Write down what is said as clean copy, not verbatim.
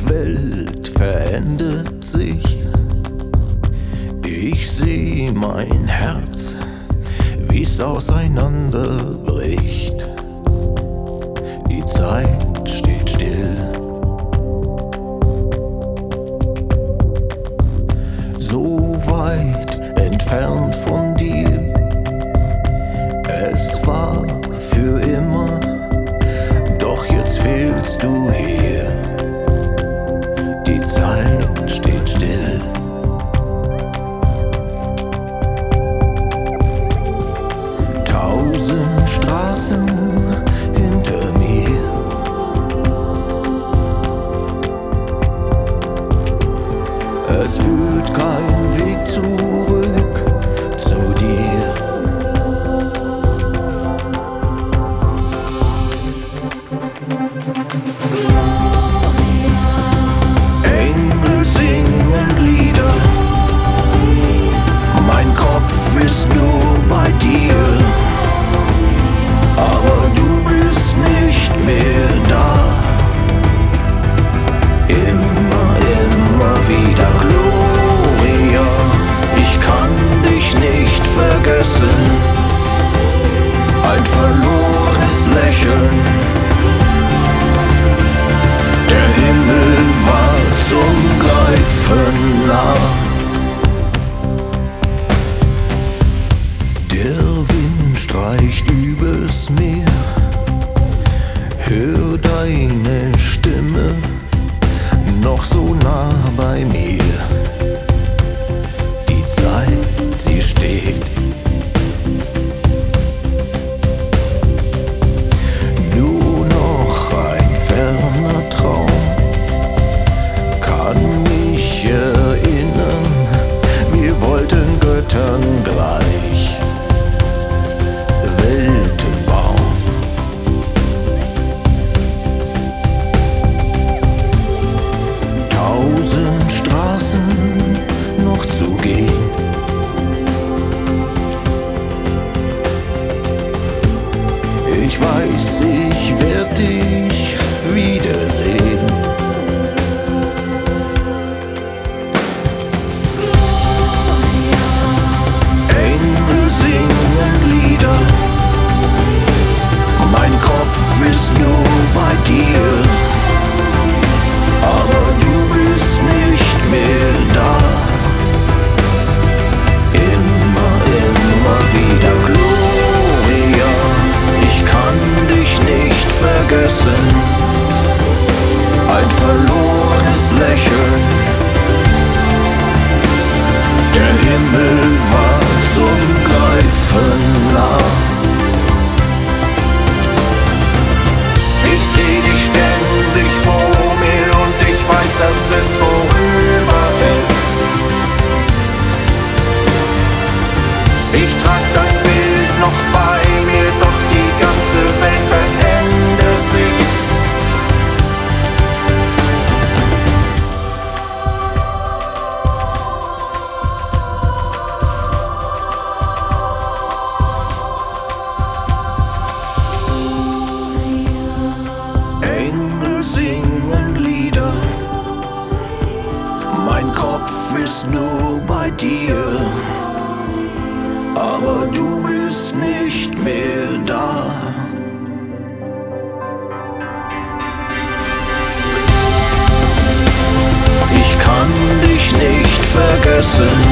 Welt verändert sich. Ich seh mein Herz, wie's auseinanderbricht. Die Zeit steht still. So weit entfernt von dir. Es war für immer, doch jetzt fehlst du hier. Die Zeit steht still. Tausend Straßen hinter mir. Es führt kein Weg zurück zu dir. Engel singen Lieder. Mein Kopf ist nur bei dir. Aber du bist nicht mehr da. Immer wieder Gloria. Ich kann dich nicht vergessen. Ein verlorenes Lächeln. Der Himmel war zum Greifen nah. Der Wind streicht übers Meer. Hör deine Stimme noch so nah bei mir. Die Zeit, sie steht. Nur noch ein ferner Traum kann mich erinnern. Wir wollten Göttern gleich Welten bauen. Tausend Straßen noch zu gehen. Ich weiß, ich werd dich wiedersehen. Engel singen Lieder. Mein Kopf ist nur bei dir. Aber du bist nicht mehr da. Immer wieder Gloria. Ich kann dich nicht vergessen. Ein verlorenes Lächeln. Der Himmel war zum Greifen nah. Ich seh dich ständig vor mir und ich weiß, dass es vorüber ist. Ich trag dein Bild noch bei mir, doch die ganze Welt verändert sich. Engel singen Lieder. Mein Kopf ist nur bei dir. Aber du bist nicht mehr da. Ich kann dich nicht vergessen.